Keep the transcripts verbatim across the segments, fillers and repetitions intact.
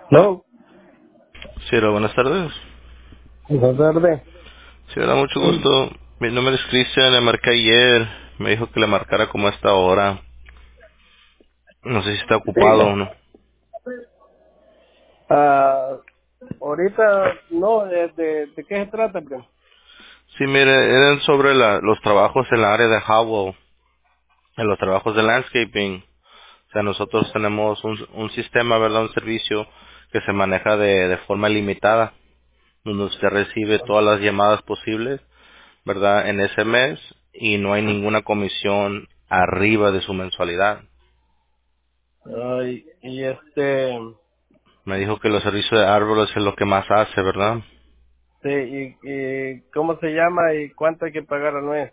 No, Sí, hola, buenas tardes. buenas tardes. Sí, hola, mucho gusto. Mi nombre es Cristian, le marqué ayer. Me dijo que le marcara como a esta hora. No sé si está ocupado o Diga. no. Ah, ahorita, no, ¿de, de, de qué se trata, primo? Sí, mire, eran sobre la- los trabajos en la área de Howell, en los trabajos de landscaping. O sea, nosotros tenemos un, un sistema, ¿verdad? Un servicio que se maneja de, de forma limitada, donde usted recibe todas las llamadas posibles, ¿verdad? En ese mes y no hay ninguna comisión arriba de su mensualidad. Ay, y este, Me dijo que los servicios de árboles es lo que más hace, ¿verdad? sí, y, y ¿cómo se llama y cuánto hay que pagar al mes?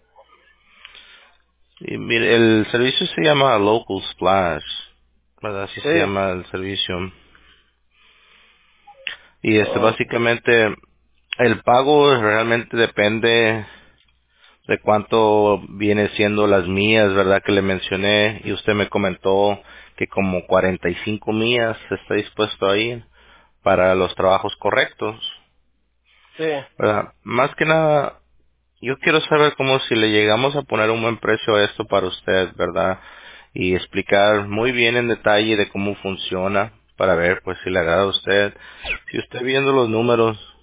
Y mire, el servicio se llama Local Splash, ¿verdad? Así se Sí, llama el servicio. Y este, oh, básicamente, el pago realmente depende de cuánto viene siendo las millas, ¿verdad? Que le mencioné y usted me comentó que como cuarenta y cinco millas está dispuesto a ir para los trabajos correctos, sí, ¿verdad? Más que nada, yo quiero saber cómo si le llegamos a poner un buen precio a esto para usted, ¿verdad? Y explicar muy bien en detalle de cómo funciona para ver pues si le agrada a usted. Si usted viendo los números